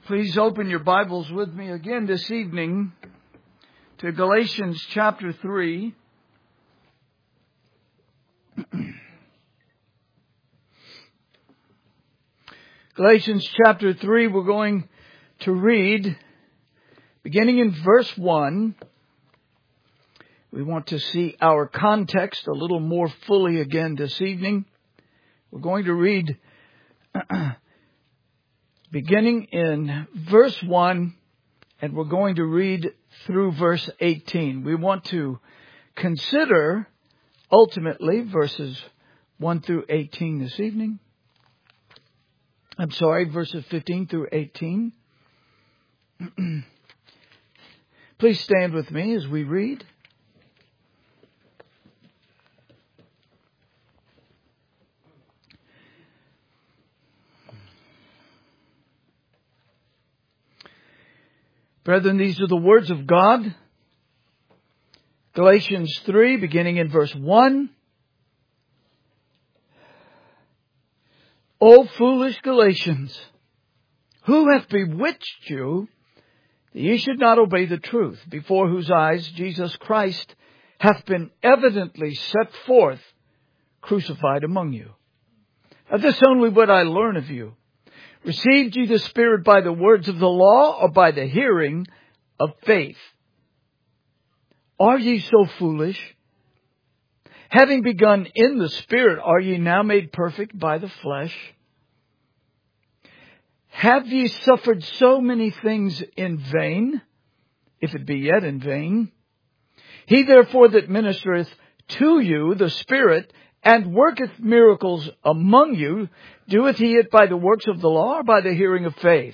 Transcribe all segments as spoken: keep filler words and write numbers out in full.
Please open your Bibles with me again this evening to Galatians chapter three. Galatians chapter three, we're going to read beginning in verse one. We want to see our context a little more fully again this evening. We're going to read beginning in verse one, and we're going to read through verse eighteen. We want to consider ultimately verses one through eighteen this evening. I'm sorry, verses fifteen through eighteen. Please stand with me as we read. Brethren, these are the words of God. Galatians three, beginning in verse one. O foolish Galatians, who hath bewitched you that ye should not obey the truth, before whose eyes Jesus Christ hath been evidently set forth, crucified among you? Of this only would I learn of you. Received ye the Spirit by the words of the law, or by the hearing of faith? Are ye so foolish? Having begun in the Spirit, are ye now made perfect by the flesh? Have ye suffered so many things in vain, if it be yet in vain? He therefore that ministereth to you the Spirit, and worketh miracles among you, doeth he it by the works of the law, or by the hearing of faith?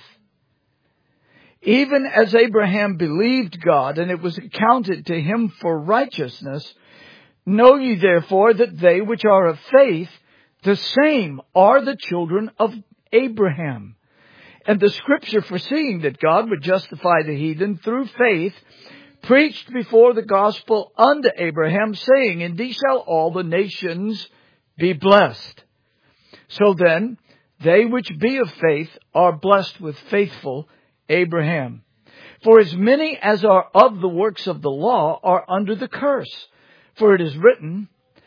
Even as Abraham believed God, and it was accounted to him for righteousness, know ye therefore that they which are of faith, the same are the children of Abraham. And the Scripture, foreseeing that God would justify the heathen through faith, preached before the gospel unto Abraham, saying, In thee shall all the nations be blessed. So then, they which be of faith are blessed with faithful Abraham. For as many as are of the works of the law are under the curse. For it is written,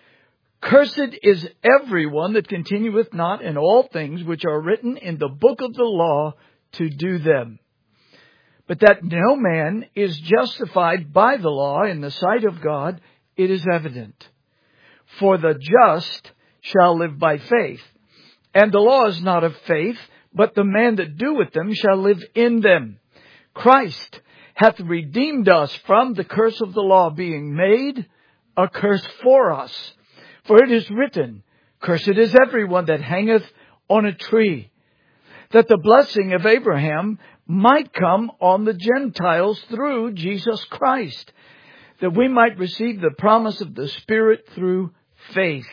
Cursed is everyone that continueth not in all things which are written in the book of the law to do them. But that no man is justified by the law in the sight of God, it is evident. For the just shall live by faith. And the law is not of faith, but the man that doeth them shall live in them. Christ hath redeemed us from the curse of the law, being made a curse for us. For it is written, Cursed is everyone that hangeth on a tree, that the blessing of Abraham might come on the Gentiles through Jesus Christ, that we might receive the promise of the Spirit through faith.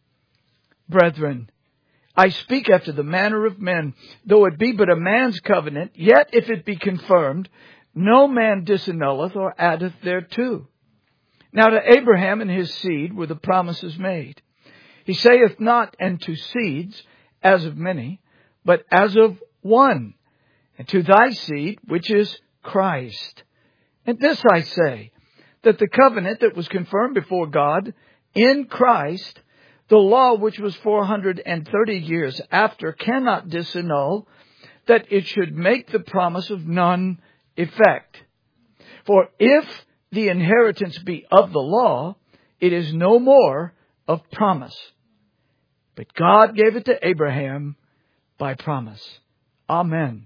Brethren, I speak after the manner of men, though it be but a man's covenant, yet if it be confirmed, no man disannulleth or addeth thereto. Now to Abraham and his seed were the promises made. He saith not, and to seeds, as of many, but as of one, and to thy seed, which is Christ. And this I say, that the covenant that was confirmed before God in Christ, the law which was four hundred thirty years after, cannot disannul, that it should make the promise of none effect. For if the inheritance be of the law, it is no more of promise. But God gave it to Abraham by promise. Amen.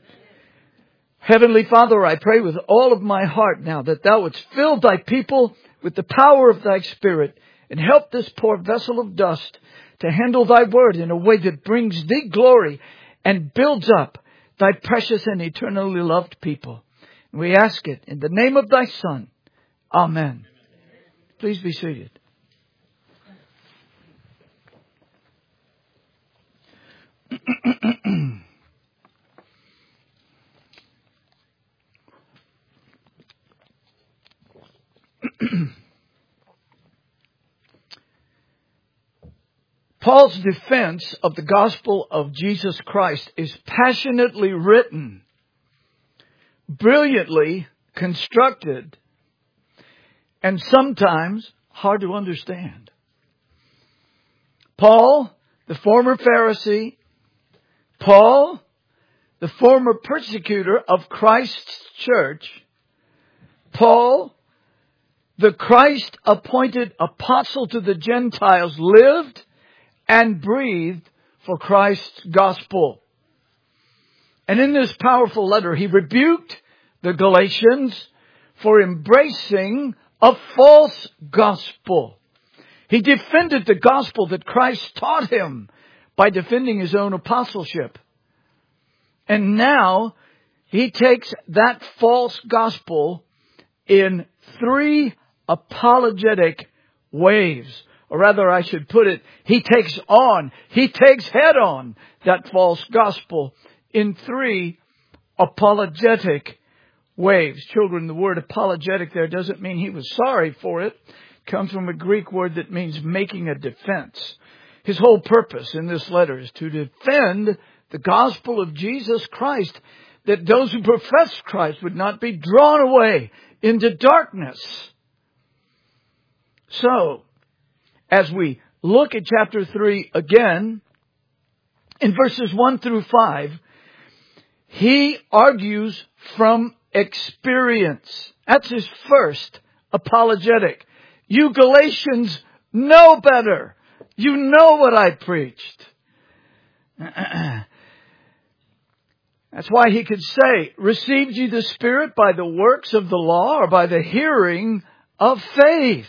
Heavenly Father, I pray with all of my heart now that Thou wouldst fill Thy people with the power of Thy Spirit, and help this poor vessel of dust to handle Thy word in a way that brings Thee glory and builds up Thy precious and eternally loved people. And we ask it in the name of Thy Son. Amen. Please be seated. Paul's defense of the gospel of Jesus Christ is passionately written brilliantly constructed, and sometimes hard to understand. Paul, the former Pharisee, Paul, the former persecutor of Christ's church, Paul, the Christ-appointed apostle to the Gentiles, lived and breathed for Christ's gospel. And in this powerful letter, he rebuked the Galatians for embracing a false gospel. He defended the gospel that Christ taught him by defending his own apostleship. And now he takes that false gospel in three apologetic waves. Or rather, I should put it, he takes on, he takes head on that false gospel in three apologetic waves. Children, the word apologetic there doesn't mean he was sorry for it. It comes from a Greek word that means making a defense. His whole purpose in this letter is to defend the gospel of Jesus Christ, that those who profess Christ would not be drawn away into darkness. So, as we look at chapter three again, in verses one through five, he argues from experience. That's his first apologetic. You Galatians know better. You know what I preached. That's why he could say, received ye the Spirit by the works of the law or by the hearing of faith?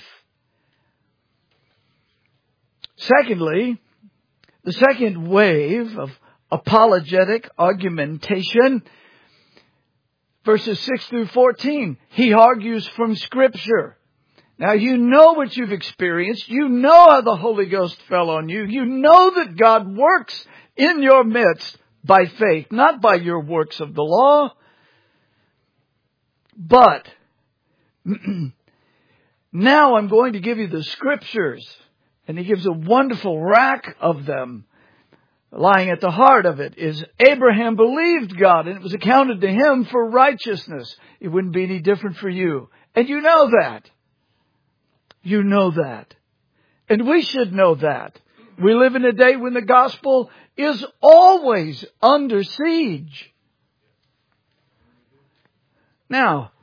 Secondly, the second wave of apologetic argumentation, verses six through fourteen, he argues from Scripture. Now, you know what you've experienced. You know how the Holy Ghost fell on you. You know that God works in your midst by faith, not by your works of the law. But now I'm going to give you the Scriptures. And he gives a wonderful rack of them. Lying at the heart of it is Abraham believed God and it was accounted to him for righteousness. It wouldn't be any different for you. And you know that. You know that. And we should know that. We live in a day when the gospel is always under siege. Now,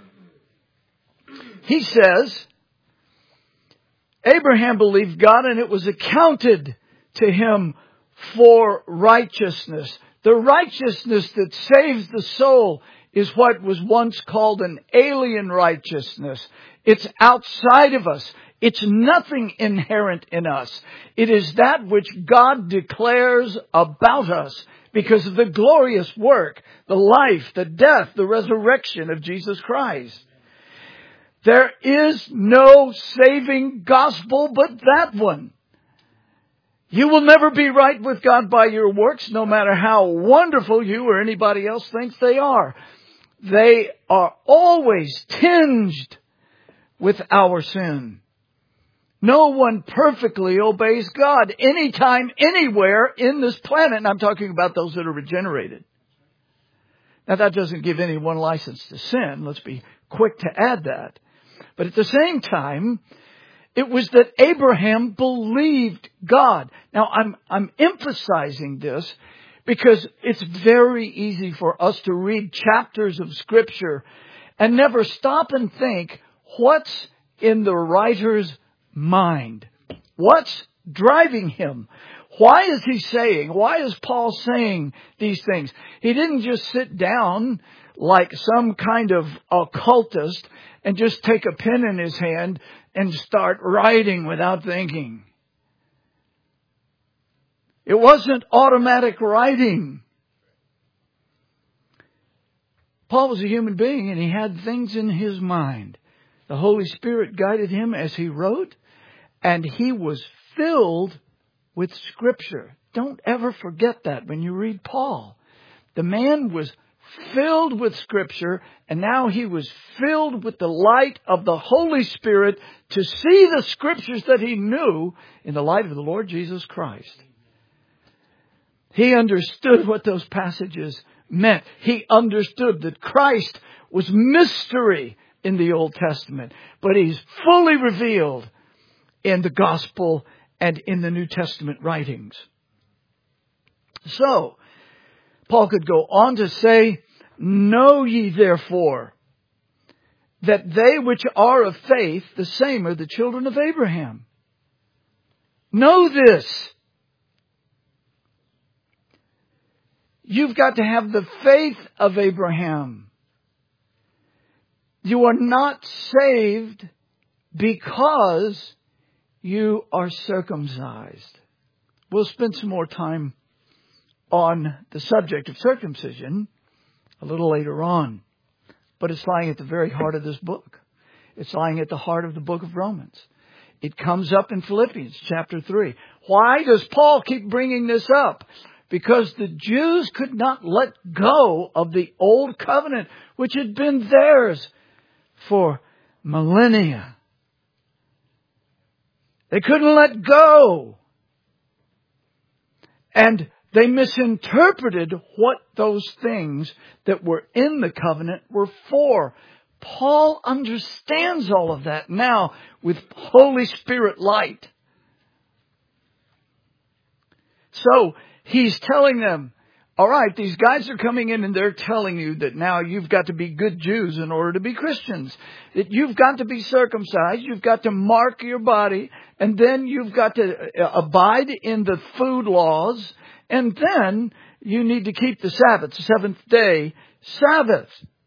he says, Abraham believed God and it was accounted to him for righteousness. The righteousness that saves the soul is what was once called an alien righteousness. It's outside of us. It's nothing inherent in us. It is that which God declares about us because of the glorious work, the life, the death, the resurrection of Jesus Christ. There is no saving gospel but that one. You will never be right with God by your works, no matter how wonderful you or anybody else thinks they are. They are always tinged with our sin. No one perfectly obeys God anytime, anywhere in this planet. And I'm talking about those that are regenerated. Now, that doesn't give anyone license to sin. Let's be quick to add that. But at the same time, it was that Abraham believed God. Now, I'm, I'm emphasizing this because it's very easy for us to read chapters of Scripture and never stop and think, what's in the writer's mind? What's driving him? Why is he saying, why is Paul saying these things? He didn't just sit down like some kind of occultist and just take a pen in his hand and start writing without thinking. It wasn't automatic writing. Paul was a human being and he had things in his mind. The Holy Spirit guided him as he wrote, and he was filled with Scripture. Don't ever forget that when you read Paul. The man was filled with Scripture, and now he was filled with the light of the Holy Spirit to see the Scriptures that he knew in the light of the Lord Jesus Christ. He understood what those passages meant. He understood that Christ was mystery in the Old Testament, but He's fully revealed in the Gospel and in the New Testament writings. So, Paul could go on to say, "Know ye therefore that they which are of faith, the same are the children of Abraham." Know this. You've got to have the faith of Abraham. You are not saved because you are circumcised. We'll spend some more time on the subject of circumcision a little later on. But it's lying at the very heart of this book. It's lying at the heart of the book of Romans. It comes up in Philippians chapter three. Why does Paul keep bringing this up? Because the Jews could not let go of the old covenant, which had been theirs for millennia. They couldn't let go. And they misinterpreted what those things that were in the covenant were for. Paul understands all of that now with Holy Spirit light. So he's telling them, all right, these guys are coming in and they're telling you that now you've got to be good Jews in order to be Christians. That you've got to be circumcised. You've got to mark your body. And then you've got to abide in the food laws. And then you need to keep the Sabbath, the seventh day Sabbath.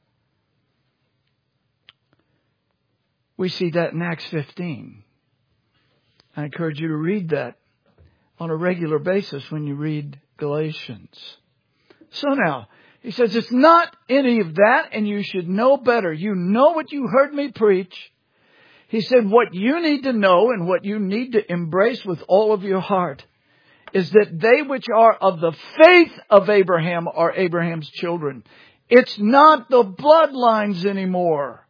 We see that in Acts fifteen. I encourage you to read that on a regular basis when you read Galatians. So now, he says it's not any of that, and you should know better. You know what you heard me preach. He said what you need to know and what you need to embrace with all of your heart is that they which are of the faith of Abraham are Abraham's children. It's not the bloodlines anymore.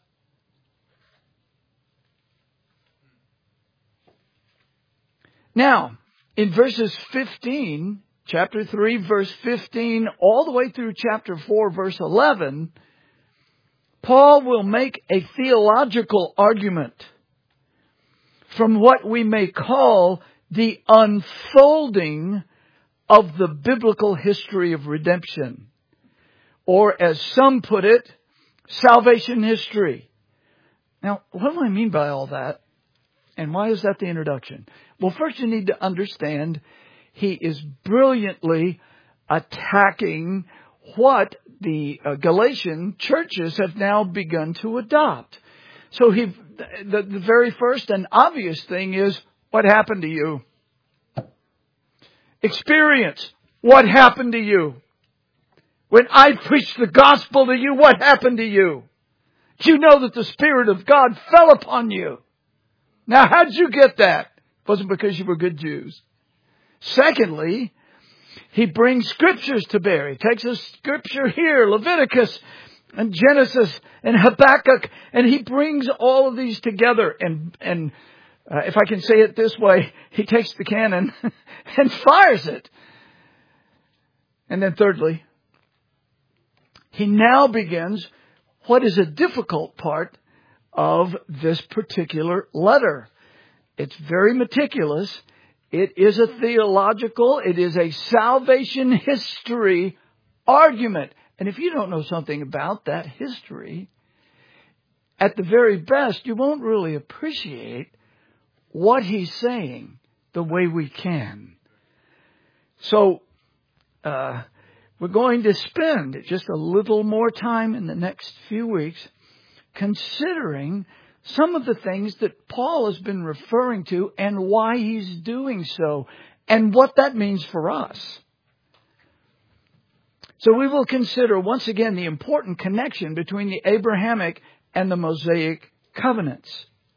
Now, in verses fifteen, chapter three, verse fifteen, all the way through chapter four, verse eleven, Paul will make a theological argument from what we may call the unfolding of the biblical history of redemption. Or as some put it, salvation history. Now, what do I mean by all that? And why is that the introduction? Well, first you need to understand he is brilliantly attacking what the uh, Galatian churches have now begun to adopt. So he, the, the very first and obvious thing is, what happened to you? Experience. What happened to you? When I preached the gospel to you, what happened to you? Did you know that the Spirit of God fell upon you? Now, how'd you get that? It wasn't because you were good Jews. Secondly, he brings scriptures to bear. He takes a scripture here, Leviticus and Genesis and Habakkuk, and he brings all of these together. And, and uh, if I can say it this way, he takes the cannon and fires it. And then thirdly, he now begins what is a difficult part of this particular letter. It's very meticulous. It is a theological, it is a salvation history argument. And if you don't know something about that history, at the very best, you won't really appreciate what he's saying the way we can. So, uh, we're going to spend just a little more time in the next few weeks considering some of the things that Paul has been referring to and why he's doing so and what that means for us. So we will consider once again the important connection between the Abrahamic and the Mosaic covenants.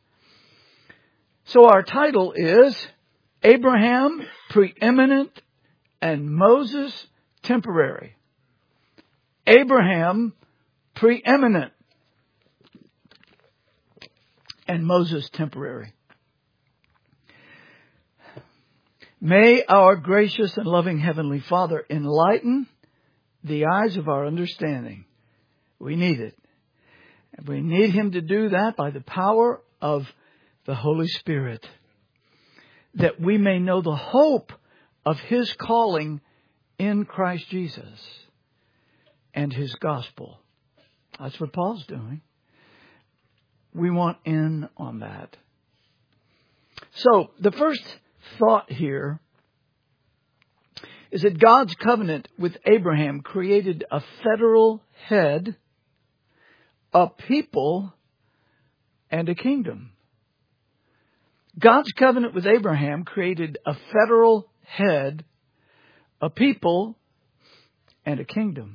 So our title is Abraham Preeminent and Moses Temporary. Abraham Preeminent and Moses temporary. May our gracious and loving Heavenly Father enlighten the eyes of our understanding. We need it. And we need Him to do that by the power of the Holy Spirit, that we may know the hope of His calling in Christ Jesus and His gospel. That's what Paul's doing. We want in on that. So, the first thought here is that God's covenant with Abraham created a federal head, a people, and a kingdom. God's covenant with Abraham created a federal head, a people, and a kingdom.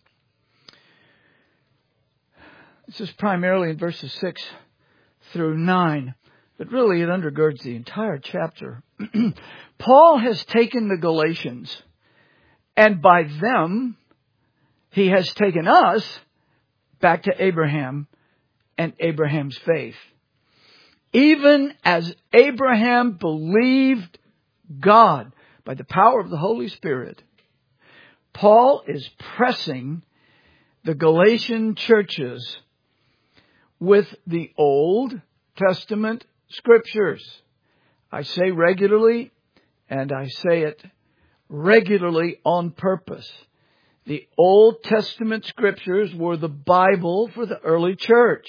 This is primarily in verses six through nine, but really it undergirds the entire chapter. Paul has taken the Galatians, and by them, he has taken us back to Abraham and Abraham's faith. Even as Abraham believed God by the power of the Holy Spirit, Paul is pressing the Galatian churches with the Old Testament Scriptures. I say regularly, and I say it regularly on purpose. The Old Testament Scriptures were the Bible for the early church.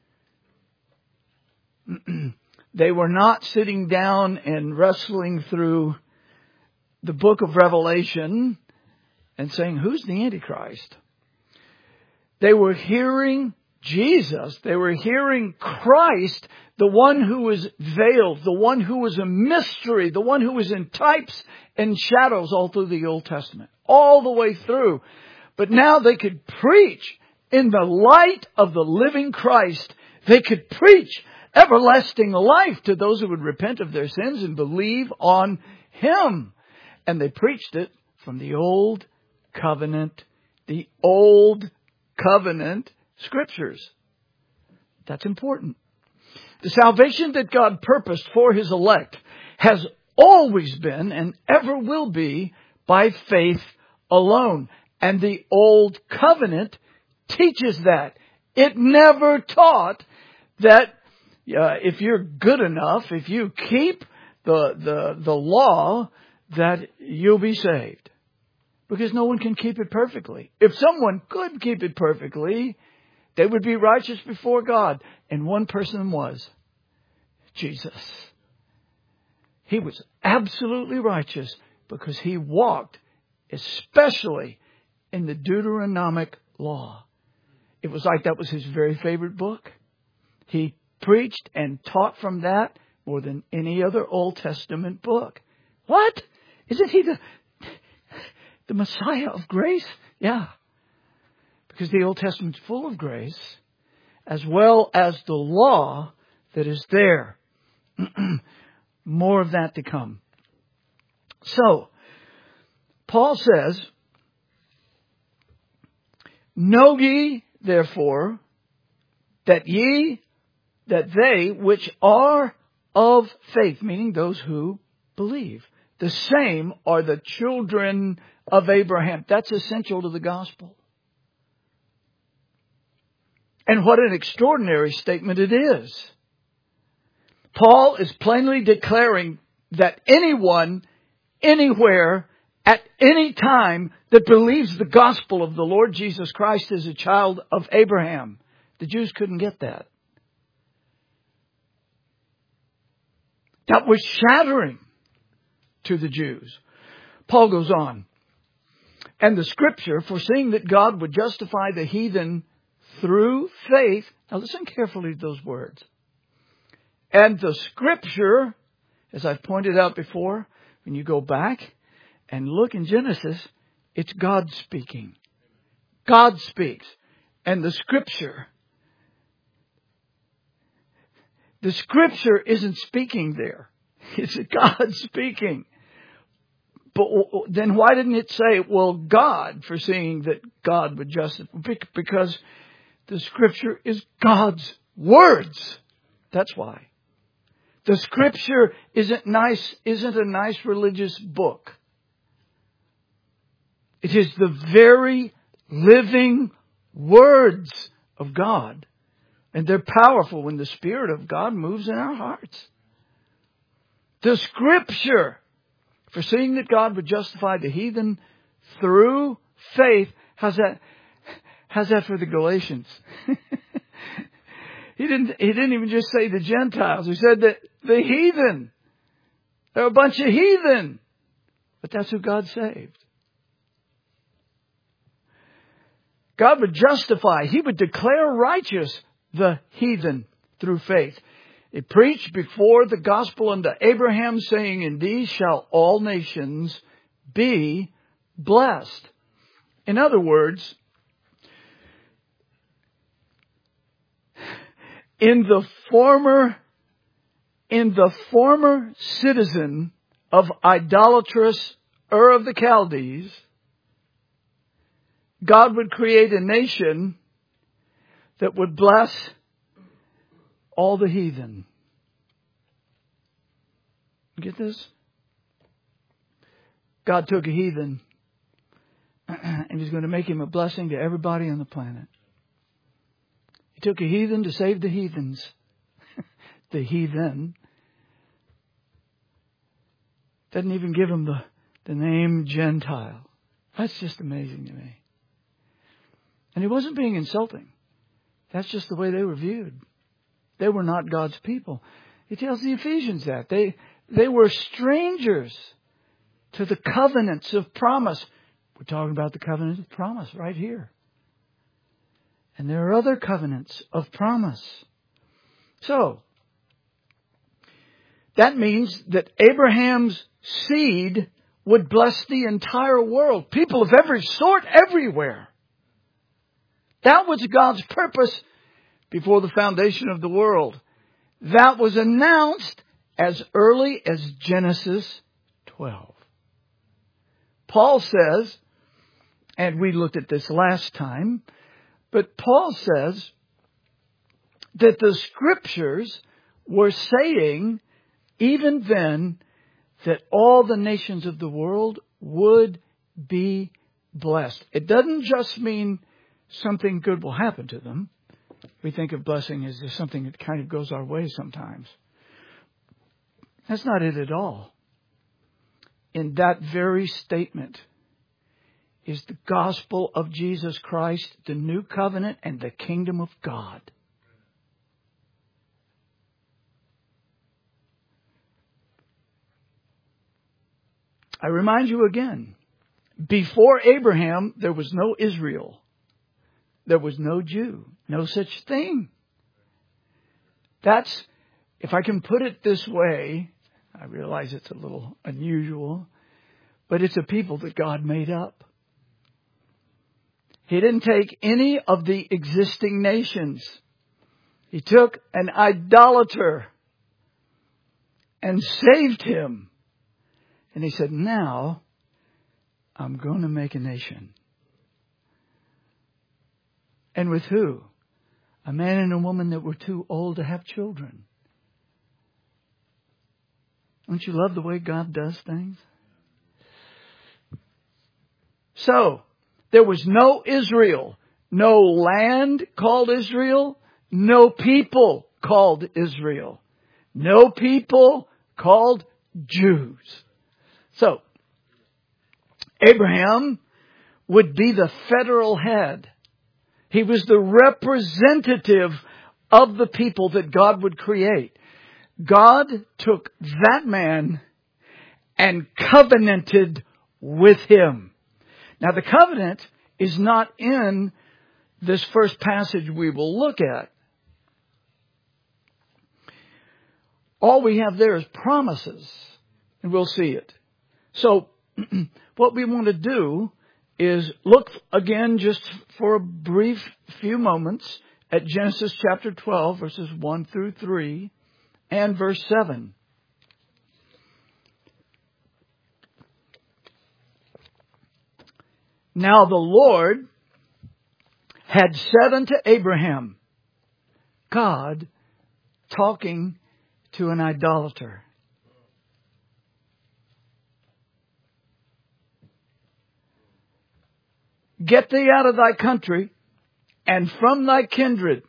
They were not sitting down and wrestling through the book of Revelation and saying, who's the Antichrist? They were hearing Jesus. They were hearing Christ, the one who was veiled, the one who was a mystery, the one who was in types and shadows all through the Old Testament, all the way through. But now they could preach in the light of the living Christ. They could preach everlasting life to those who would repent of their sins and believe on Him. And they preached it from the Old Covenant, the Old Covenant Scriptures. That's important. The salvation that God purposed for His elect has always been and ever will be by faith alone. And the Old Covenant teaches that. It never taught that uh, if you're good enough, if you keep the, the, the law, that you'll be saved. Because no one can keep it perfectly. If someone could keep it perfectly, they would be righteous before God. And one person was Jesus. He was absolutely righteous because He walked especially in the Deuteronomic law. It was like that was His very favorite book. He preached and taught from that more than any other Old Testament book. What? Isn't He the, the Messiah of grace? Yeah. Because the Old Testament's full of grace, as well as the law that is there. More of that to come. So, Paul says, know ye, therefore, that ye, that they which are of faith, meaning those who believe, the same are the children of Abraham. That's essential to the gospel. And what an extraordinary statement it is. Paul is plainly declaring that anyone, anywhere, at any time that believes the gospel of the Lord Jesus Christ is a child of Abraham. The Jews couldn't get that. That was shattering to the Jews. Paul goes on. And the Scripture, foreseeing that God would justify the heathen through faith. Now listen carefully to those words. And the Scripture, as I've pointed out before, when you go back and look in Genesis, it's God speaking. God speaks. And the Scripture, the Scripture isn't speaking there. It's God speaking. But then why didn't it say, well, God, foreseeing that God would justify? Because the Scripture is God's words. That's why. The Scripture isn't nice, isn't a nice religious book. It is the very living words of God. And they're powerful when the Spirit of God moves in our hearts. The Scripture, foreseeing that God would justify the heathen through faith. How's that? How's that for the Galatians? he didn't. He didn't even just say the Gentiles. He said that the heathen. They're a bunch of heathen, but that's who God saved. God would justify. He would declare righteous the heathen through faith. He preached before the gospel unto Abraham, saying, "In these shall all nations be blessed." In other words, in the former, in the former citizen of idolatrous Ur of the Chaldees, God would create a nation that would bless all the heathen. Get this? God took a heathen and He's going to make him a blessing to everybody on the planet. He took a heathen to save the heathens. The heathen. Doesn't even give him the, the name Gentile. That's just amazing to me. And He wasn't being insulting. That's just the way they were viewed. They were not God's people. He tells the Ephesians that. They, they were strangers to the covenants of promise. We're talking about the covenant of promise right here. And there are other covenants of promise. So, that means that Abraham's seed would bless the entire world. People of every sort, everywhere. That was God's purpose before the foundation of the world. That was announced as early as Genesis twelve. Paul says, and we looked at this last time, but Paul says that the Scriptures were saying even then that all the nations of the world would be blessed. It doesn't just mean something good will happen to them. We think of blessing as just something that kind of goes our way sometimes. That's not it at all. In that very statement is the gospel of Jesus Christ, the new covenant, and the kingdom of God. I remind you again, before Abraham, there was no Israel. There was no Jew. No such thing. That's, if I can put it this way, I realize it's a little unusual, but it's a people that God made up. He didn't take any of the existing nations. He took an idolater and saved him. And He said, now I'm going to make a nation. And with who? A man and a woman that were too old to have children. Don't you love the way God does things? So, there was no Israel, no land called Israel, no people called Israel, no people called Jews. So, Abraham would be the federal head. He was the representative of the people that God would create. God took that man and covenanted with him. Now, the covenant is not in this first passage we will look at. All we have there is promises, and we'll see it. So, what we want to do is look again just for a brief few moments at Genesis chapter twelve, verses one through three, and verse seven. Now the Lord had said unto Abraham, God talking to an idolater. Get thee out of thy country and from thy kindred.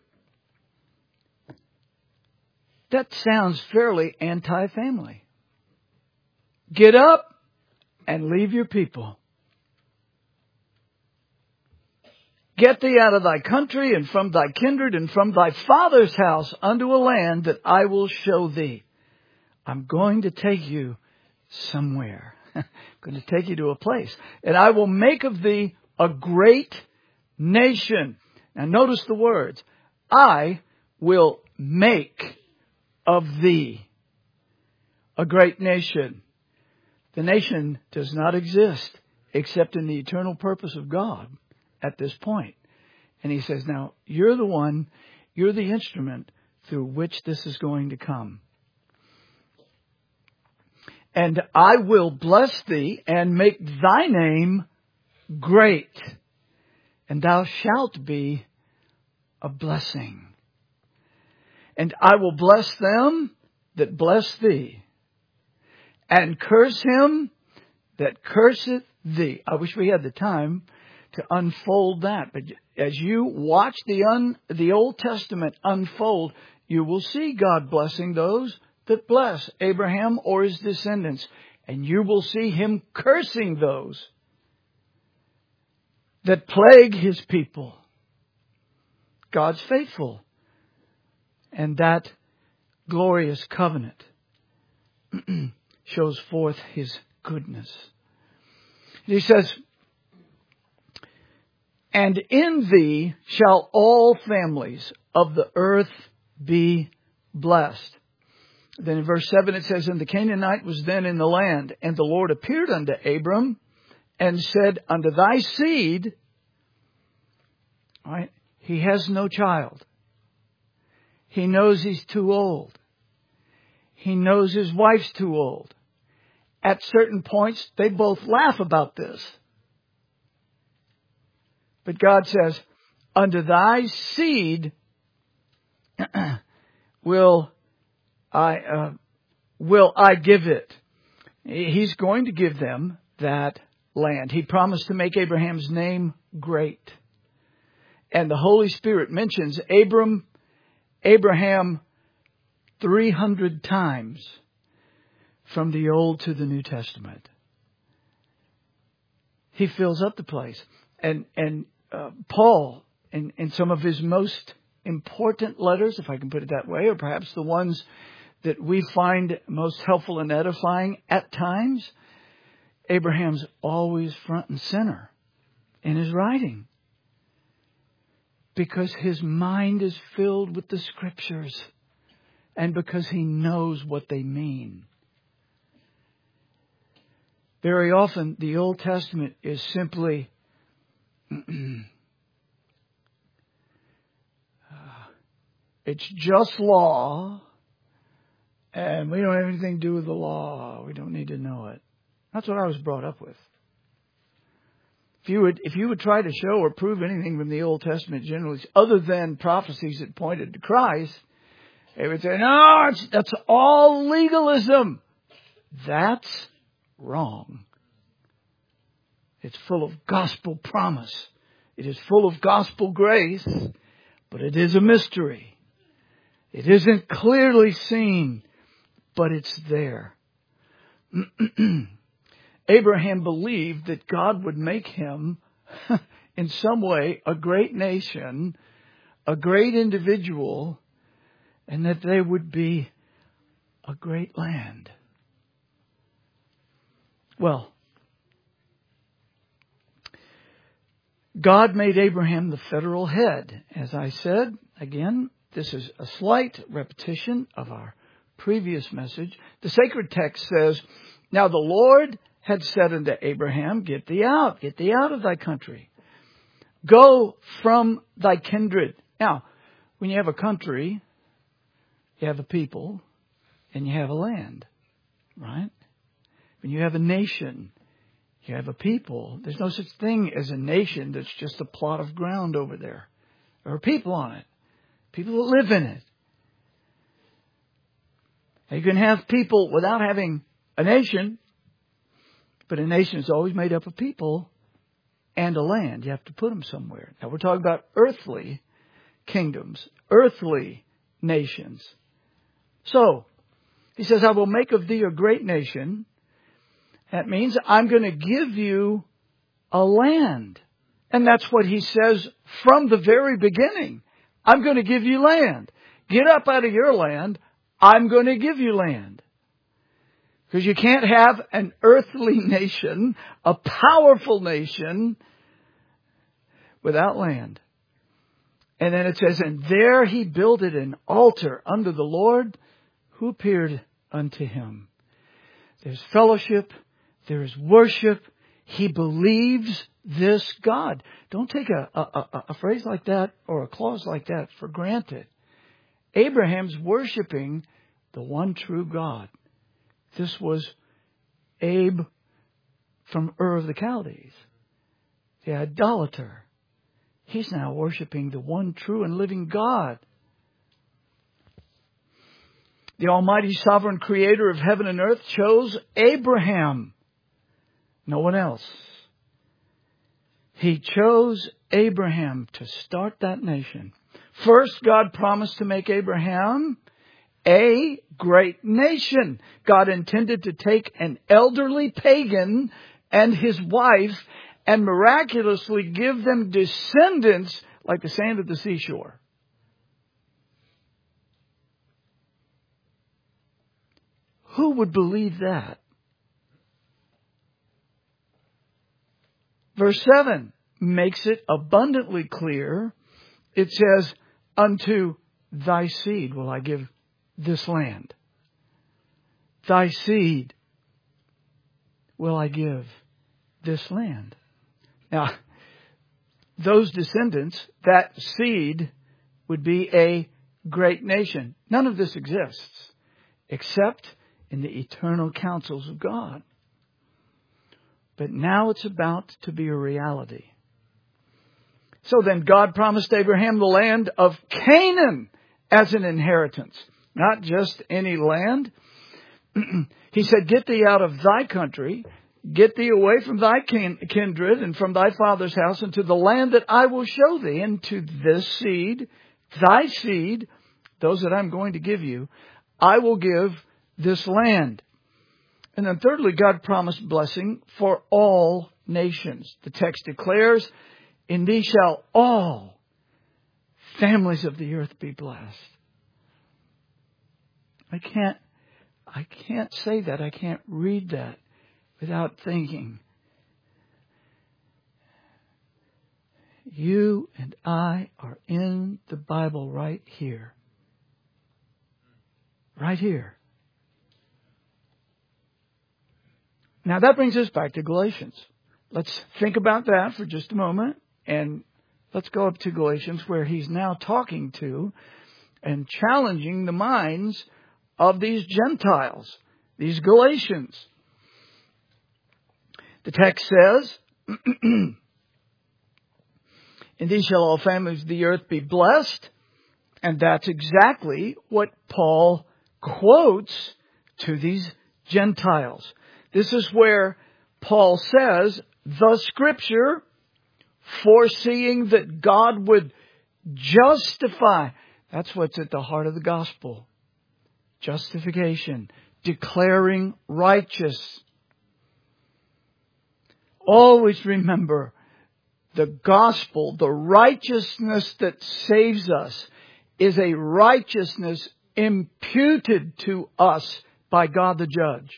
That sounds fairly anti-family. Get up and leave your people. Get thee out of thy country and from thy kindred and from thy father's house unto a land that I will show thee. I'm going to take you somewhere. I'm going to take you to a place. And I will make of thee a great nation. Now notice the words. I will make of thee a great nation. The nation does not exist except in the eternal purpose of God at this point. And he says, now, you're the one, you're the instrument through which this is going to come. And I will bless thee and make thy name great, and thou shalt be a blessing. And I will bless them that bless thee, and curse him that curseth thee. I wish we had the time to unfold that. But as you watch the un, the Old Testament unfold, you will see God blessing those that bless Abraham or his descendants. And you will see him cursing those that plague his people. God's faithful. And that glorious covenant shows forth his goodness. He says, and in thee shall all families of the earth be blessed. Then in verse seven it says, and the Canaanite was then in the land, and the Lord appeared unto Abram and said, unto thy seed, all right, he has no child. He knows he's too old. He knows his wife's too old. At certain points, they both laugh about this. But God says, unto thy seed will I uh, will I give it. He's going to give them that land. He promised to make Abraham's name great. And the Holy Spirit mentions Abram, Abraham three hundred times from the Old to the New Testament. He fills up the place. And and uh, Paul, in, in some of his most important letters, if I can put it that way, or perhaps the ones that we find most helpful and edifying at times, Abraham's always front and center in his writing. Because his mind is filled with the Scriptures. And because he knows what they mean. Very often, the Old Testament is simply it's just law, and we don't have anything to do with the law. We don't need to know it. That's what I was brought up with. If you would, if you would try to show or prove anything from the Old Testament generally, other than prophecies that pointed to Christ, they would say, no, it's, that's all legalism. That's wrong. It's full of gospel promise. It is full of gospel grace, but it is a mystery. It isn't clearly seen, but it's there. Abraham believed that God would make him, in some way, a great nation, a great individual, and that they would be a great land. Well, God made Abraham the federal head. As I said, again, this is a slight repetition of our previous message. The sacred text says, now the Lord had said unto Abraham, get thee out, get thee out of thy country. Go from thy kindred. Now, when you have a country, you have a people, and you have a land, right? When you have a nation, you have a people. There's no such thing as a nation that's just a plot of ground over there. There are people on it. People that live in it. You can have people without having a nation, but a nation is always made up of people and a land. You have to put them somewhere. Now we're talking about earthly kingdoms, earthly nations. So, he says, I will make of thee a great nation. That means I'm going to give you a land. And that's what he says from the very beginning. I'm going to give you land. Get up out of your land. I'm going to give you land. Because you can't have an earthly nation, a powerful nation, without land. And then it says, and there he builded an altar unto the Lord who appeared unto him. There's fellowship. There's worship. He believes this God. Don't take a, a, a, a phrase like that or a clause like that for granted. Abraham's worshiping the one true God. This was Abe from Ur of the Chaldees, the idolater. He's now worshiping the one true and living God. The Almighty Sovereign Creator of heaven and earth chose Abraham. No one else. He chose Abraham to start that nation. First, God promised to make Abraham a great nation. God intended to take an elderly pagan and his wife and miraculously give them descendants like the sand of the seashore. Who would believe that? Verse seven makes it abundantly clear. It says, unto thy seed will I give this land. Thy seed will I give this land. Now, those descendants, that seed, would be a great nation. None of this exists except in the eternal counsels of God. But now it's about to be a reality. So then God promised Abraham the land of Canaan as an inheritance. Not just any land. He said, get thee out of thy country, get thee away from thy kindred and from thy father's house into the land that I will show thee, and to this seed, thy seed, those that I'm going to give you, I will give this land. And then thirdly, God promised blessing for all nations. The text declares, in thee shall all families of the earth be blessed. I can't, I can't say that. I can't read that without thinking, you and I are in the Bible right here. Right here. Now that brings us back to Galatians. Let's think about that for just a moment. And let's go up to Galatians, where he's now talking to and challenging the minds of these Gentiles, these Galatians. The text says, in these shall all families of the earth be blessed. And that's exactly what Paul quotes to these Gentiles. This is where Paul says, the Scripture, foreseeing that God would justify. That's what's at the heart of the gospel. Justification. Declaring righteous. Always remember, the gospel, the righteousness that saves us, is a righteousness imputed to us by God the Judge.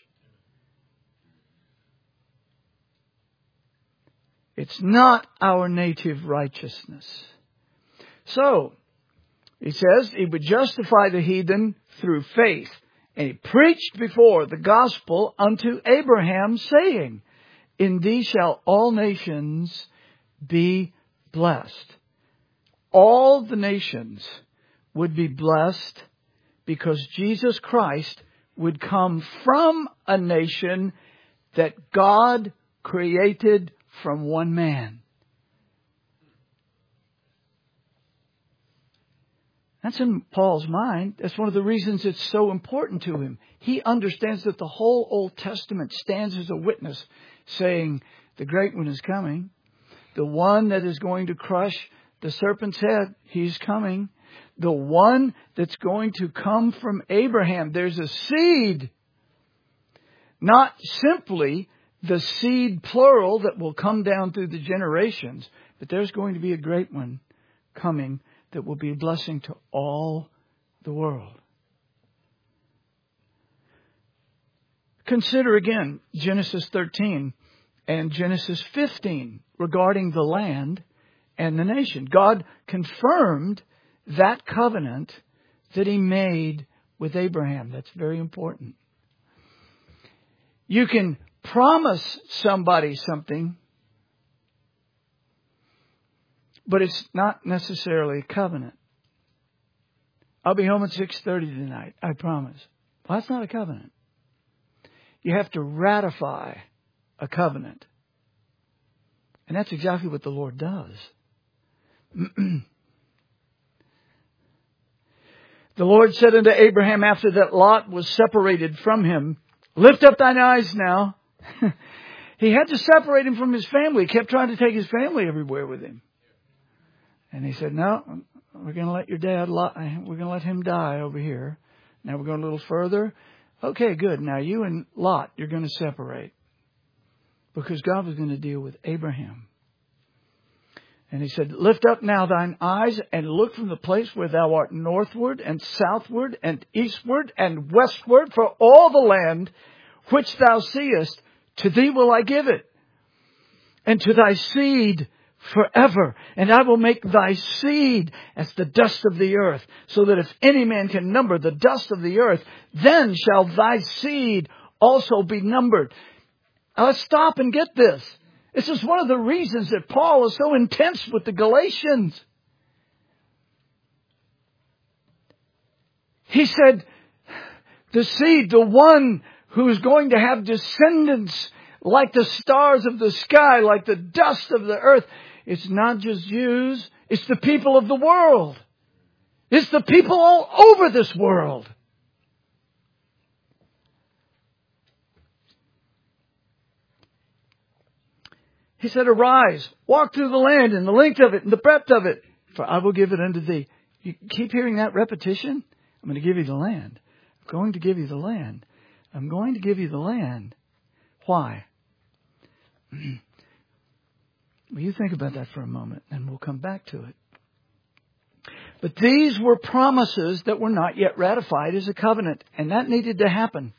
It's not our native righteousness. So, he says he would justify the heathen through faith. And he preached before the gospel unto Abraham, saying, in thee shall all nations be blessed. All the nations would be blessed because Jesus Christ would come from a nation that God created from one man. That's in Paul's mind. That's one of the reasons it's so important to him. He understands that the whole Old Testament stands as a witness, saying, the great one is coming. The one that is going to crush the serpent's head, he's coming. The one that's going to come from Abraham. There's a seed. Not simply the seed plural that will come down through the generations, but there's going to be a great one coming that will be a blessing to all the world. Consider again Genesis thirteen and Genesis fifteen regarding the land and the nation. God confirmed that covenant that He made with Abraham. That's very important. You can promise somebody something, but it's not necessarily a covenant. I'll be home at six thirty tonight, I promise. Well, that's not a covenant. You have to ratify a covenant. And that's exactly what the Lord does. The Lord said unto Abraham after that Lot was separated from him, lift up thine eyes now. He had to separate him from his family. He kept trying to take his family everywhere with him. And he said, no, we're going to let your dad, Lot, we're going to let him die over here. Now we're going a little further. Okay, good. Now you and Lot, you're going to separate. Because God was going to deal with Abraham. And He said, lift up now thine eyes and look from the place where thou art northward and southward and eastward and westward, for all the land which thou seest, to thee will I give it, and to thy seed forever. And I will make thy seed as the dust of the earth, so that if any man can number the dust of the earth, then shall thy seed also be numbered. Now let's stop and get this. This is one of the reasons that Paul is so intense with the Galatians. He said, the seed, the one who is going to have descendants like the stars of the sky, like the dust of the earth. It's not just Jews. It's the people of the world. It's the people all over this world. He said, arise, walk through the land and the length of it and the breadth of it, for I will give it unto thee. You keep hearing that repetition? I'm going to give you the land. I'm going to give you the land. I'm going to give you the land. Why? Well, you think about that for a moment and we'll come back to it. But these were promises that were not yet ratified as a covenant, and that needed to happen.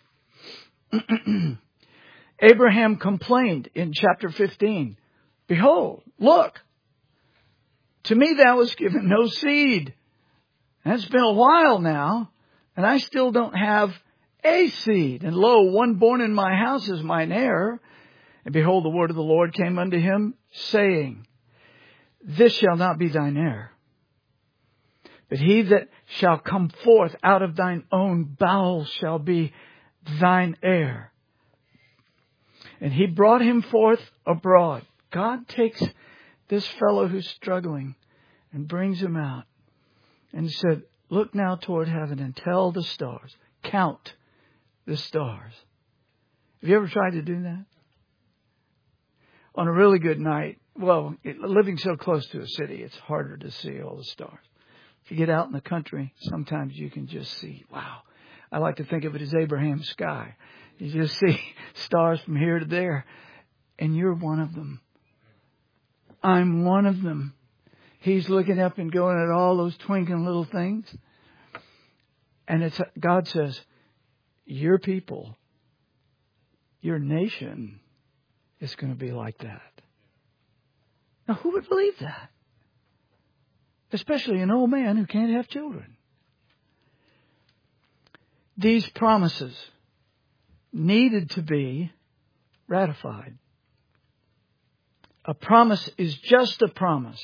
Abraham complained in chapter fifteen. Behold, look, to me thou hast given no seed. And it's been a while now, and I still don't have a seed. And lo, one born in my house is mine heir. And behold, the word of the Lord came unto him, saying, this shall not be thine heir, but he that shall come forth out of thine own bowels shall be thine heir. And he brought him forth abroad. God takes this fellow who's struggling and brings him out and said, look now toward heaven and tell the stars. Count the stars. Have you ever tried to do that? On a really good night, well, living so close to a city, it's harder to see all the stars. If you get out in the country, sometimes you can just see, wow. I like to think of it as Abraham's sky. You just see stars from here to there. And you're one of them. I'm one of them. He's looking up and going at all those twinkling little things. And it's God says, your people, your nation is going to be like that. Now, who would believe that? Especially an old man who can't have children. These promises needed to be ratified. A promise is just a promise.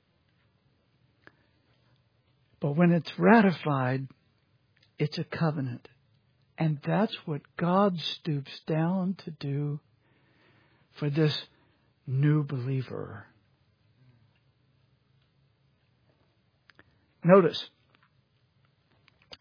But when it's ratified, it's a covenant. And that's what God stoops down to do for this new believer. Notice,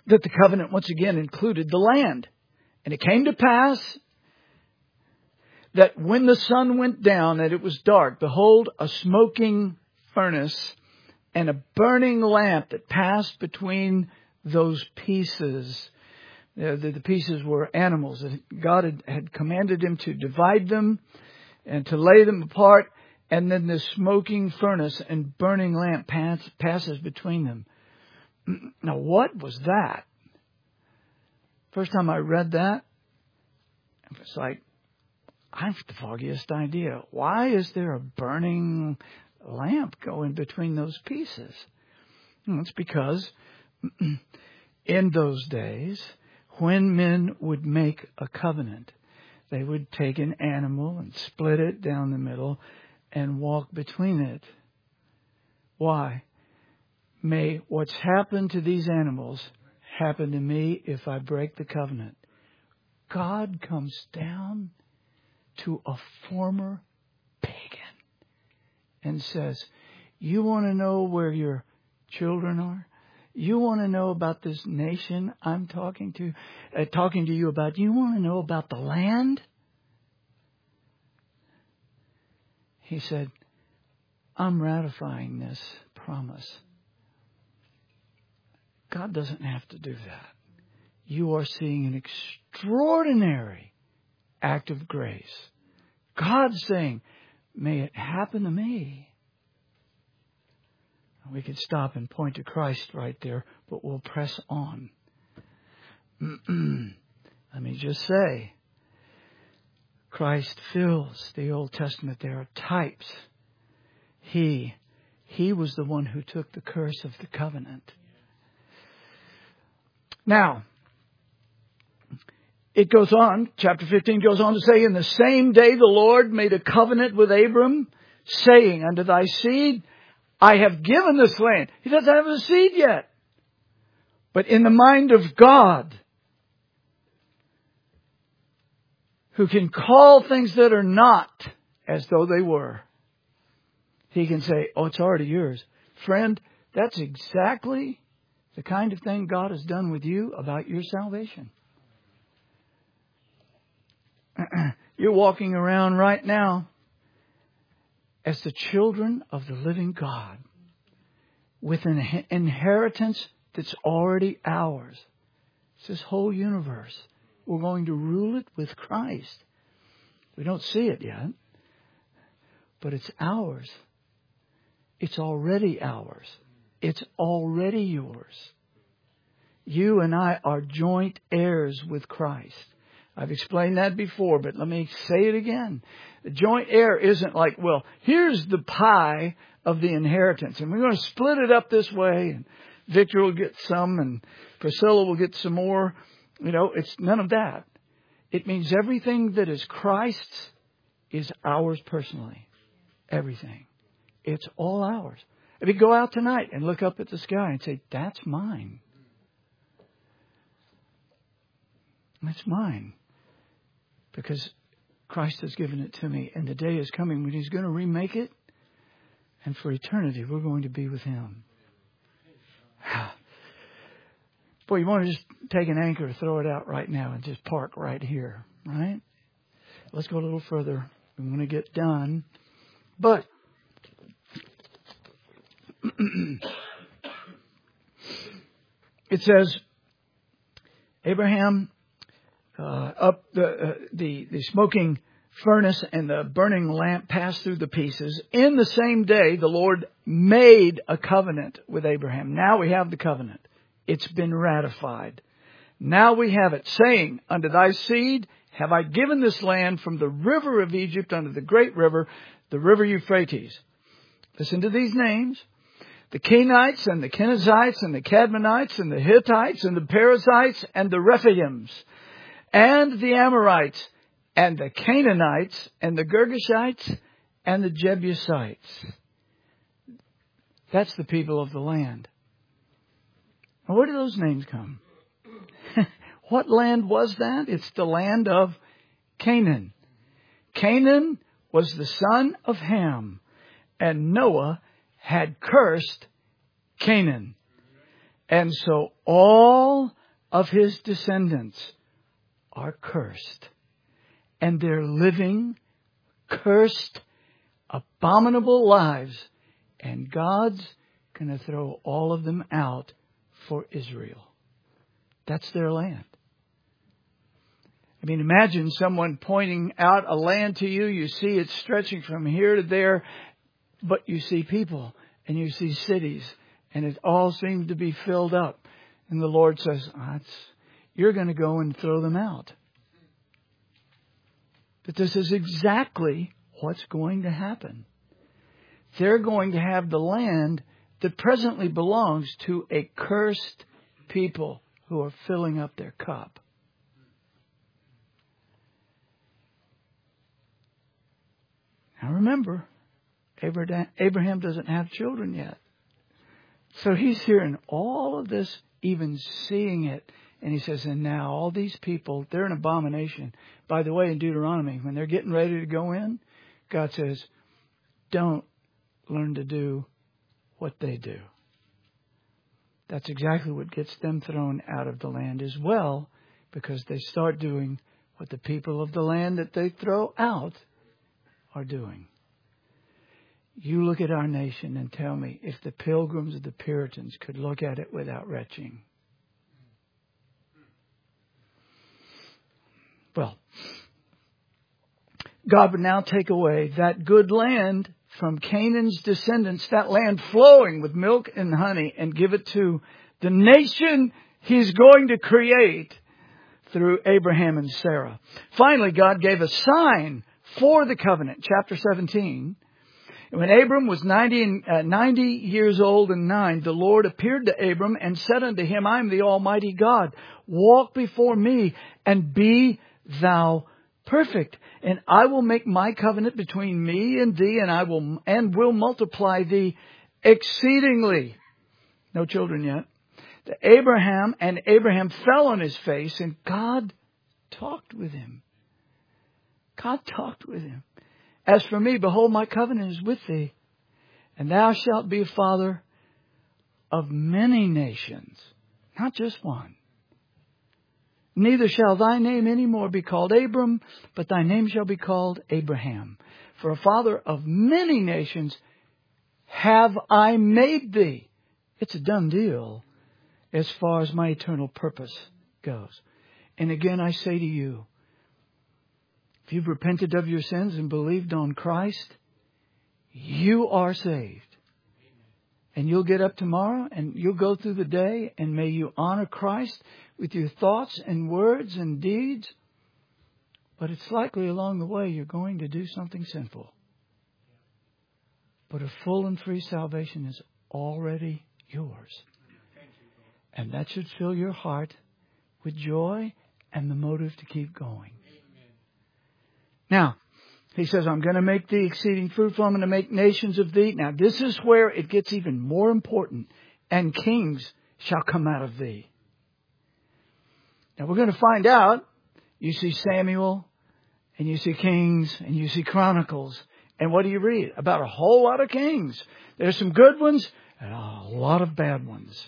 that the covenant once again included the land. And it came to pass that when the sun went down and it was dark, behold, a smoking furnace and a burning lamp that passed between those pieces. The, the, the pieces were animals. God had, had commanded him to divide them and to lay them apart. And then this smoking furnace and burning lamp pass, passes between them. Now, what was that? First time I read that, it's like, I have the foggiest idea. Why is there a burning lamp going between those pieces? Well, it's because in those days, when men would make a covenant, they would take an animal and split it down the middle and walk between it. Why? May what's happened to these animals happen to me if I break the covenant. God comes down to a former pagan and says, you want to know where your children are? You want to know about this nation I'm talking to, uh, talking to you about? You want to know about the land? He said, I'm ratifying this promise. God doesn't have to do that. You are seeing an extraordinary act of grace. God's saying, may it happen to me. We could stop and point to Christ right there, but we'll press on. Let me just say, Christ fills the Old Testament. There are types. He, he was the one who took the curse of the covenant. Now, it goes on, chapter fifteen goes on to say, in the same day the Lord made a covenant with Abram, saying, unto thy seed, I have given this land. He doesn't have a seed yet. But in the mind of God, who can call things that are not as though they were, He can say, oh, it's already yours. Friend, that's exactly the kind of thing God has done with you about your salvation. You're walking around right now as the children of the living God with an inheritance that's already ours. It's this whole universe. We're going to rule it with Christ. We don't see it yet, but it's ours. It's already ours. It's already yours. You and I are joint heirs with Christ. I've explained that before, but let me say it again. The joint heir isn't like, well, here's the pie of the inheritance, and we're going to split it up this way, and Victor will get some, and Priscilla will get some more. You know, it's none of that. It means everything that is Christ's is ours personally. Everything. It's all ours. If you go out tonight and look up at the sky and say, that's mine. That's mine. Because Christ has given it to me. And the day is coming when He's going to remake it. And for eternity, we're going to be with Him. Boy, you want to just take an anchor, throw it out right now, and just park right here. Right? Let's go a little further. We want to get done. But it says, Abraham, uh, up the, uh, the the smoking furnace and the burning lamp passed through the pieces. In the same day, the Lord made a covenant with Abraham. Now we have the covenant. It's been ratified. Now we have it, saying, unto thy seed have I given this land from the river of Egypt unto the great river, the river Euphrates. Listen to these names. The Kenites and the Kenizzites and the Cadmonites and the Hittites and the Perizzites and the Rephaims and the Amorites and the Canaanites and the Girgashites and the Jebusites. That's the people of the land. Now, where do those names come? What land was that? It's the land of Canaan. Canaan was the son of Ham, and Noah had cursed Canaan. And so all of his descendants are cursed. And they're living cursed, abominable lives. And God's going to throw all of them out for Israel. That's their land. I mean, imagine someone pointing out a land to you. You see it stretching from here to there, but you see people and you see cities, and it all seems to be filled up. And the Lord says, oh, you're going to go and throw them out. But this is exactly what's going to happen. They're going to have the land that presently belongs to a cursed people who are filling up their cup. Now remember, Abraham doesn't have children yet. So he's hearing all of this, even seeing it. And he says, and now all these people, they're an abomination. By the way, in Deuteronomy, when they're getting ready to go in, God says, don't learn to do what they do. That's exactly what gets them thrown out of the land as well, because they start doing what the people of the land that they throw out are doing. You look at our nation and tell me if the Pilgrims or the Puritans could look at it without retching. Well, God would now take away that good land from Canaan's descendants, that land flowing with milk and honey, and give it to the nation He's going to create through Abraham and Sarah. Finally, God gave a sign for the covenant. Chapter seventeen. When Abram was ninety, uh, ninety years old and nine, the Lord appeared to Abram and said unto him, I am the Almighty God. Walk before me and be thou perfect. And I will make my covenant between me and thee, and I will and will multiply thee exceedingly. No children yet. To Abraham, and Abraham fell on his face, and God talked with him. God talked with him. As for me, behold, my covenant is with thee, and thou shalt be a father of many nations, not just one. Neither shall thy name any more be called Abram, but thy name shall be called Abraham. For a father of many nations have I made thee. It's a done deal as far as my eternal purpose goes. And again, I say to you, if you've repented of your sins and believed on Christ, you are saved. And you'll get up tomorrow and you'll go through the day, and may you honor Christ with your thoughts and words and deeds. But it's likely along the way you're going to do something sinful. But a full and free salvation is already yours. And that should fill your heart with joy and the motive to keep going. Now, he says, I'm going to make thee exceeding fruitful. I'm going to make nations of thee. Now, this is where it gets even more important. And kings shall come out of thee. Now, we're going to find out. You see Samuel, and you see Kings, and you see Chronicles. And what do you read? About a whole lot of kings. There's some good ones and a lot of bad ones.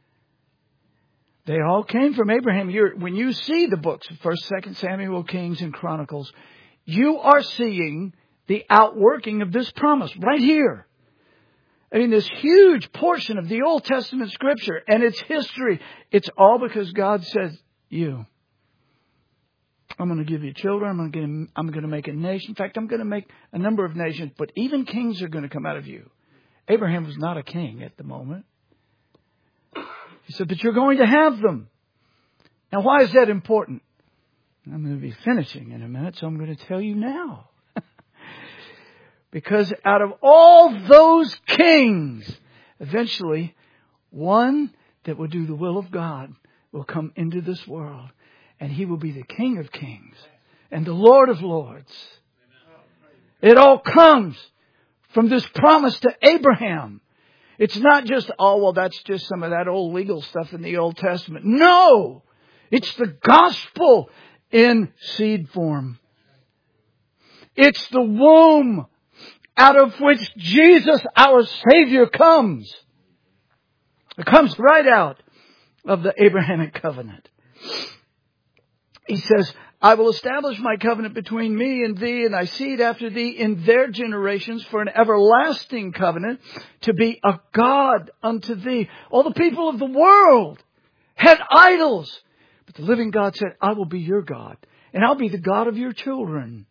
They all came from Abraham. You're, when you see the books, First, Second Samuel, Kings, and Chronicles, you are seeing the outworking of this promise right here. I mean, this huge portion of the Old Testament Scripture and its history, it's all because God says, you, I'm going to give you children. I'm going to give, I'm going to make a nation. In fact, I'm going to make a number of nations, but even kings are going to come out of you. Abraham was not a king at the moment. He said, but you're going to have them. Now, why is that important? I'm going to be finishing in a minute, so I'm going to tell you now. Because out of all those kings, eventually, one that will do the will of God will come into this world. And he will be the King of Kings and the Lord of Lords. It all comes from this promise to Abraham. It's not just, oh, well, that's just some of that old legal stuff in the Old Testament. No! It's the gospel in seed form. It's the womb out of which Jesus, our Savior, comes. It comes right out of the Abrahamic covenant. He says, I will establish my covenant between me and thee and thy seed after thee in their generations for an everlasting covenant to be a God unto thee. All the people of the world had idols. But the living God said, I will be your God, and I'll be the God of your children.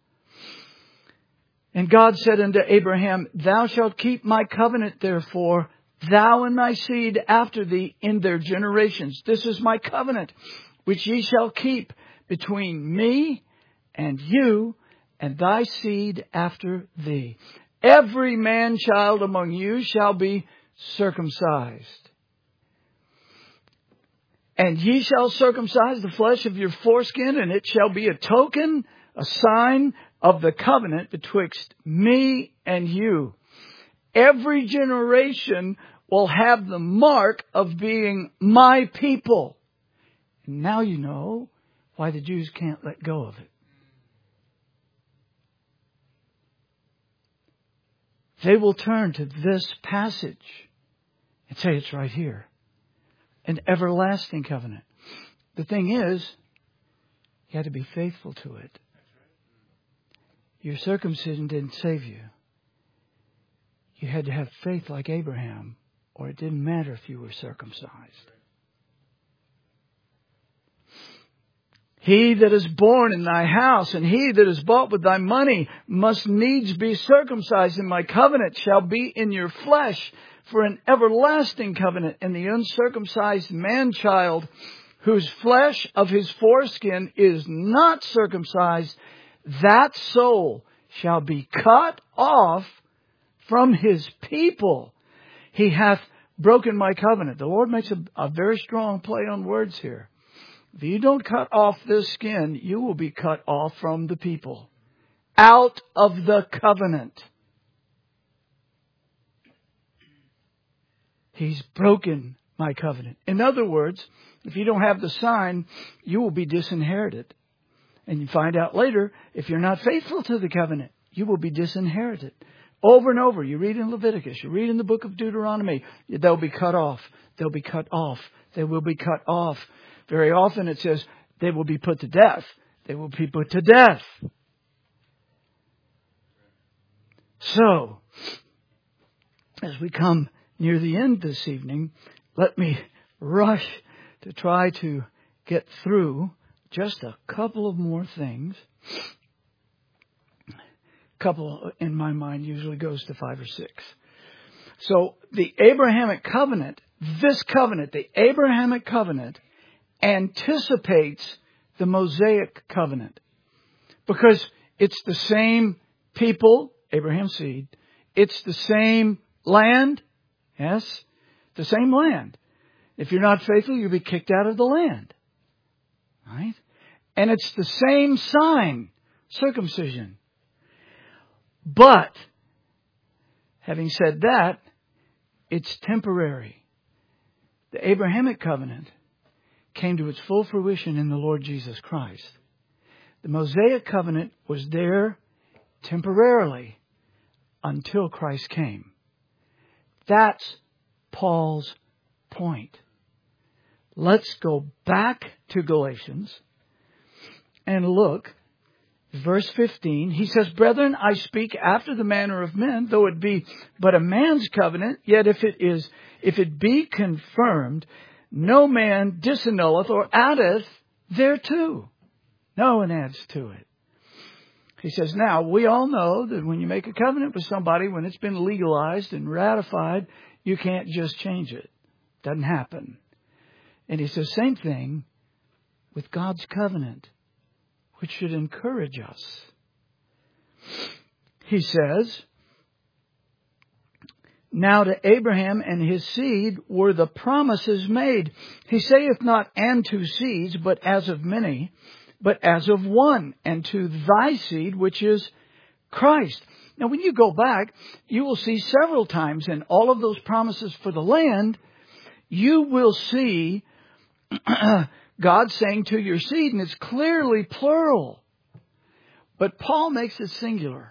And God said unto Abraham, thou shalt keep my covenant, therefore, thou and thy seed after thee in their generations. This is my covenant, which ye shall keep between me and you and thy seed after thee. Every man child among you shall be circumcised. And ye shall circumcise the flesh of your foreskin, and it shall be a token, a sign of the covenant betwixt me and you. Every generation will have the mark of being my people. And now you know why the Jews can't let go of it. They will turn to this passage and say it's right here. An everlasting covenant. The thing is, you had to be faithful to it. Your circumcision didn't save you. You had to have faith like Abraham, or it didn't matter if you were circumcised. He that is born in thy house and he that is bought with thy money must needs be circumcised, and my covenant shall be in your flesh for an everlasting covenant. And the uncircumcised man-child whose flesh of his foreskin is not circumcised, that soul shall be cut off from his people. He hath broken my covenant. The Lord makes a, a very strong play on words here. If you don't cut off this skin, you will be cut off from the people. Out of the covenant. He's broken my covenant. In other words, if you don't have the sign, you will be disinherited. And you find out later, if you're not faithful to the covenant, you will be disinherited. Over and over, you read in Leviticus, you read in the book of Deuteronomy, they'll be cut off. They'll be cut off. They will be cut off. Very often it says they will be put to death. They will be put to death. So, as we come near the end this evening, let me rush to try to get through just a couple of more things. A couple in my mind usually goes to five or six. So the Abrahamic covenant, this covenant, the Abrahamic covenant, anticipates the Mosaic covenant. Because it's the same people, Abraham's seed. It's the same land. Yes, the same land. If you're not faithful, you'll be kicked out of the land. Right? And it's the same sign, circumcision. But, having said that, it's temporary. The Abrahamic covenant came to its full fruition in the Lord Jesus Christ. The Mosaic covenant was there temporarily until Christ came. That's Paul's point. Let's go back to Galatians and look. Verse fifteen, he says, Brethren, I speak after the manner of men, though it be but a man's covenant, yet if it is, if it be confirmed, no man disannulleth or addeth thereto. No one adds to it. He says, now, we all know that when you make a covenant with somebody, when it's been legalized and ratified, you can't just change it. Doesn't happen. And he says, same thing with God's covenant, which should encourage us. He says, now to Abraham and his seed were the promises made. He saith not, and to seeds, but as of many, but as of one, and to thy seed, which is Christ. Now, when you go back, you will see several times in all of those promises for the land, you will see God saying to your seed, and it's clearly plural. But Paul makes it singular.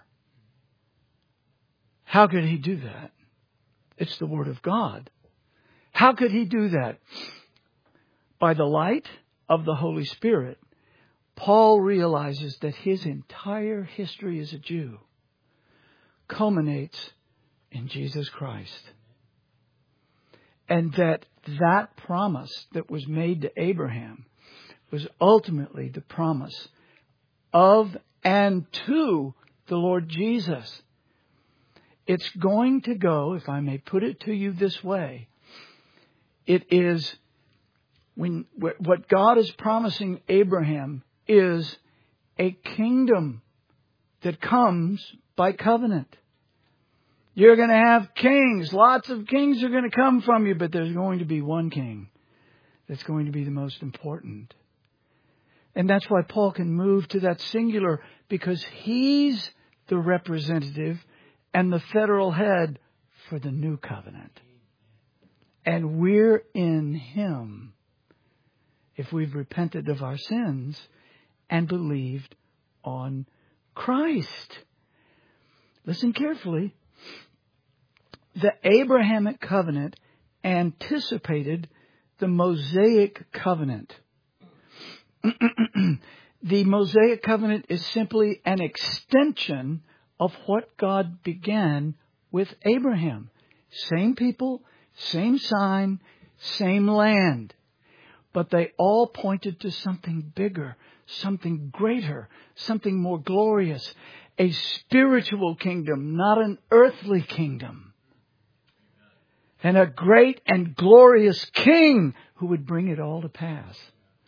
How could he do that? It's the Word of God. How could he do that? by the light of the Holy Spirit, Paul realizes that his entire history as a Jew culminates in Jesus Christ. And that that promise that was made to Abraham was ultimately the promise of and to the Lord Jesus. It's going to go, if I may put it to you this way, it is when what God is promising Abraham is a kingdom that comes by covenant. You're going to have kings. Lots of kings are going to come from you, but there's going to be one king that's going to be the most important. And that's why Paul can move to that singular, because he's the representative and the federal head for the new covenant. And we're in him if we've repented of our sins and believed on Christ. Listen carefully. The Abrahamic covenant anticipated the Mosaic covenant. The Mosaic covenant is simply an extension of what God began with Abraham. Same people, same sign, same land. But they all pointed to something bigger, something greater, something more glorious. A spiritual kingdom, not an earthly kingdom. And a great and glorious king who would bring it all to pass.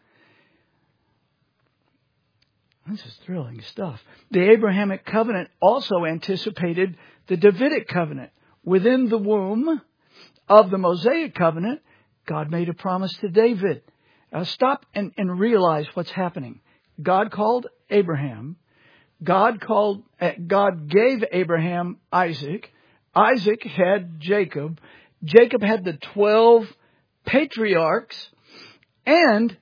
This is thrilling stuff. The Abrahamic covenant also anticipated the Davidic covenant. Within the womb of the Mosaic covenant, God made a promise to David. Now stop and, and realize what's happening. God called Abraham. God called, uh, God gave Abraham Isaac. Isaac had Jacob. Jacob had the twelve patriarchs. And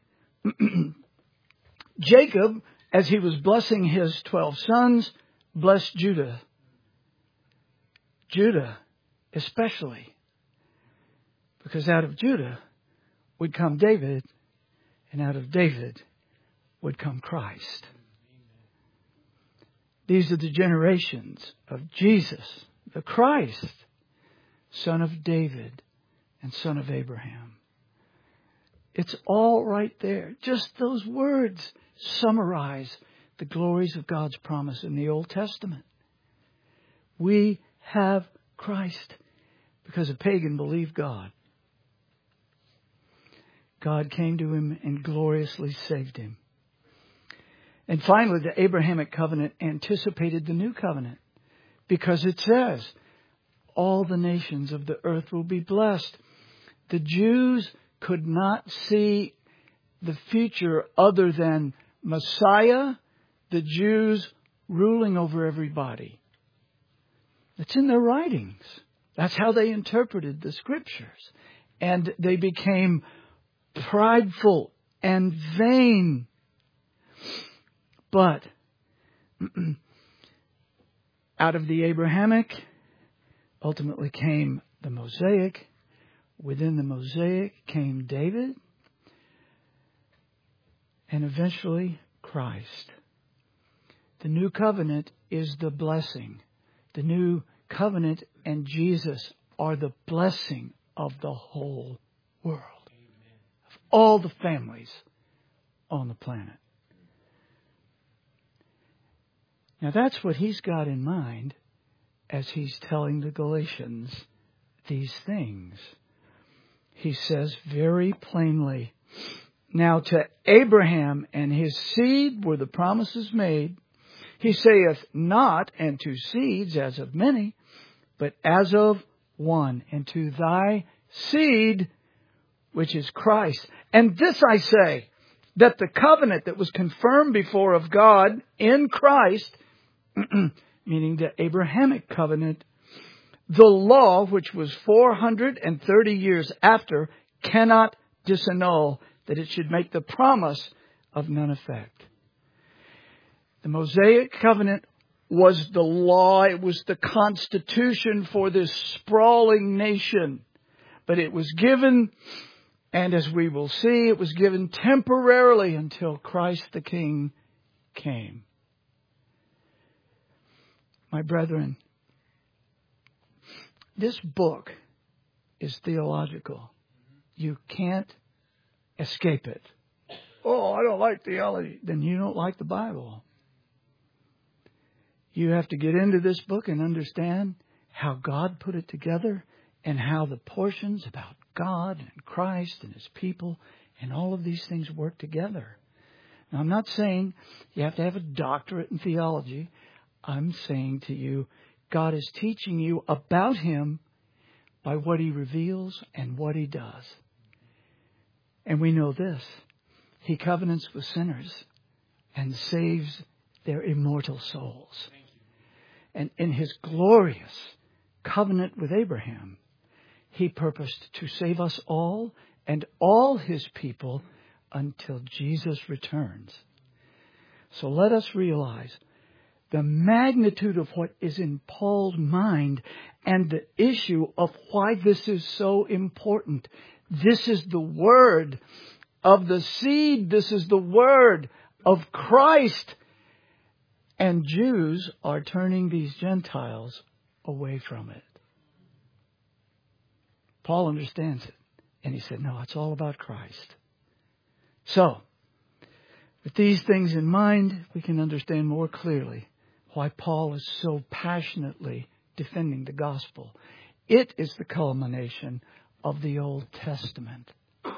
Jacob, as he was blessing his twelve sons, blessed Judah. Judah especially. Because out of Judah would come David, and out of David would come Christ. These are the generations of Jesus, the Christ, son of David and son of Abraham. It's all right there. Just those words summarize the glories of God's promise in the Old Testament. We have Christ because a pagan believed God. God came to him and gloriously saved him. And finally, the Abrahamic covenant anticipated the new covenant because it says, all the nations of the earth will be blessed. The Jews could not see the future other than Messiah, the Jews ruling over everybody. It's in their writings. That's how they interpreted the scriptures. And they became prideful and vain. But out of the Abrahamic ultimately came the Mosaic. Within the Mosaic came David. And eventually Christ. The new covenant is the blessing. The new covenant and Jesus are the blessing of the whole world. Of all the families on the planet. Now that's what he's got in mind as he's telling the Galatians these things. He says very plainly, now to Abraham and his seed were the promises made. He saith not, and to seeds as of many, but as of one, and to thy seed, which is Christ. And this I say, that the covenant that was confirmed before of God in Christ, meaning the Abrahamic covenant, the law, which was four hundred thirty years after, cannot disannul, that it should make the promise of none effect. The Mosaic covenant was the law. It was the constitution for this sprawling nation. But it was given And as we will see, it was given temporarily until Christ the King came. My brethren, this book is theological. You can't escape it. Oh, I don't like theology. Then you don't like the Bible. You have to get into this book and understand how God put it together and how the portions about God and Christ and His people and all of these things work together. Now, I'm not saying you have to have a doctorate in theology. I'm saying to you, God is teaching you about Him by what He reveals and what He does. And we know this. He covenants with sinners and saves their immortal souls. And in His glorious covenant with Abraham, He purposed to save us all and all His people until Jesus returns. So let us realize the magnitude of what is in Paul's mind and the issue of why this is so important. This is the word of the seed. This is the word of Christ. And Jews are turning these Gentiles away from it. Paul understands it. And he said, no, it's all about Christ. So, with these things in mind, we can understand more clearly why Paul is so passionately defending the gospel. It is the culmination of the Old Testament.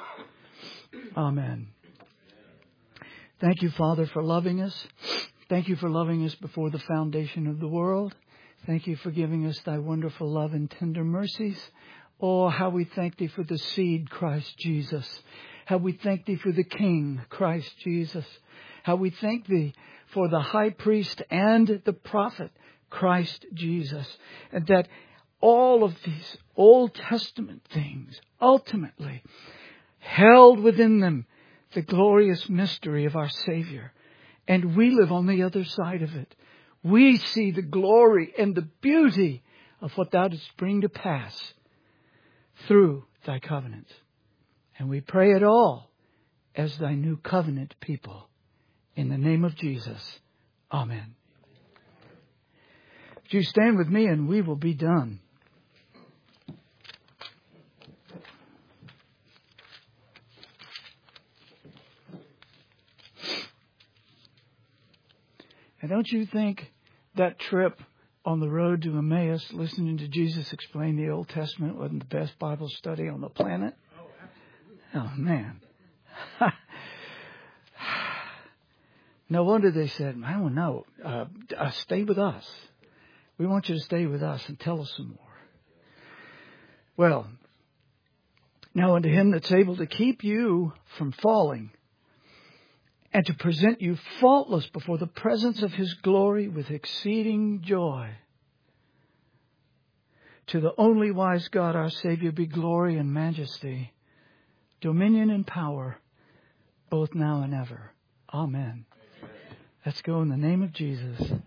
Amen. Thank you, Father, for loving us. Thank you for loving us before the foundation of the world. Thank you for giving us thy wonderful love and tender mercies. Oh, how we thank thee for the seed, Christ Jesus. How we thank thee for the King, Christ Jesus. How we thank thee for the high priest and the prophet, Christ Jesus. And that all of these Old Testament things ultimately held within them the glorious mystery of our Savior. And we live on the other side of it. We see the glory and the beauty of what thou didst bring to pass through thy covenant. And we pray it all as thy new covenant people. In the name of Jesus. Amen. Would you stand with me and we will be done. And don't you think that trip on the road to Emmaus, listening to Jesus explain the Old Testament, wasn't the best Bible study on the planet? Oh, man. No wonder they said, oh, no, uh, uh, stay with us. We want you to stay with us and tell us some more. Well, now unto Him that's able to keep you from falling and to present you faultless before the presence of His glory with exceeding joy. To the only wise God, our Savior, be glory and majesty, dominion and power, both now and ever. Amen. Let's go in the name of Jesus.